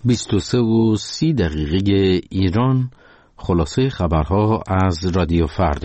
23:30 ایران. خلاصه خبرها از رادیو فردا.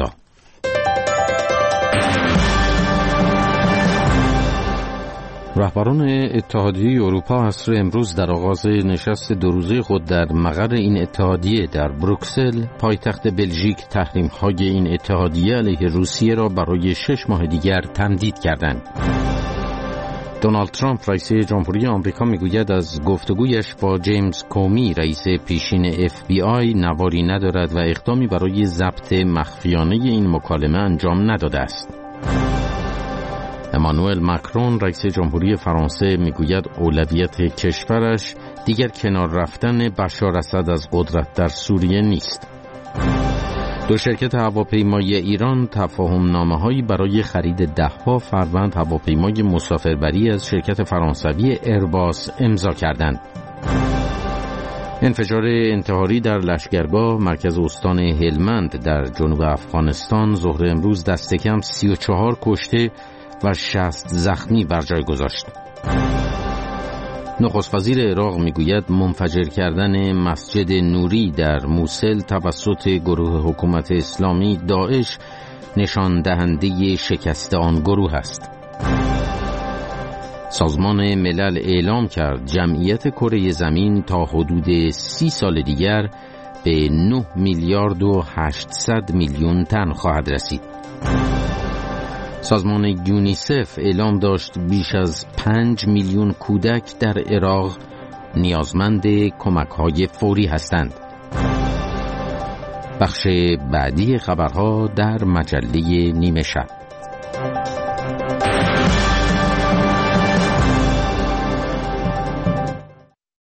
رهبران اتحادیه اروپا عصر امروز در آغاز نشست 2 روزه خود در مقر این اتحادیه در بروکسل پایتخت بلژیک تحریم‌های این اتحادیه علیه روسیه را برای 6 ماه دیگر تمدید کردند. دونالد ترامپ رئیس جمهوری آمریکا میگوید از گفتگویش با جیمز کومی رئیس پیشین FBI نواری ندارد و اقدامی برای ضبط مخفیانه این مکالمه انجام نداده است. امانوئل ماکرون رئیس جمهوری فرانسه میگوید اولویت کشورش دیگر کنار رفتن بشار اسد از قدرت در سوریه نیست. 2 شرکت هواپیمایی ایران تفاهم نامه‌هایی برای خرید 10 فروند هواپیمای مسافربری از شرکت فرانسوی ایرباس امضا کردند. انفجار انتحاری در لشکرگاه مرکز استان هلمند در جنوب افغانستان ظهر امروز دست کم 34 کشته و 60 زخمی بر جای گذاشت. نخست وزیر عراق میگوید منفجر کردن مسجد نوری در موصل توسط گروه حکومت اسلامی داعش نشان دهنده شکست آن گروه است. سازمان ملل اعلام کرد جمعیت کره زمین تا حدود 30 سال دیگر به 9 میلیارد و 800 میلیون تن خواهد رسید. سازمان یونیسف اعلام داشت بیش از 5 میلیون کودک در عراق نیازمند کمک‌های فوری هستند. بخش بعدی خبرها در مجله نیمه شب.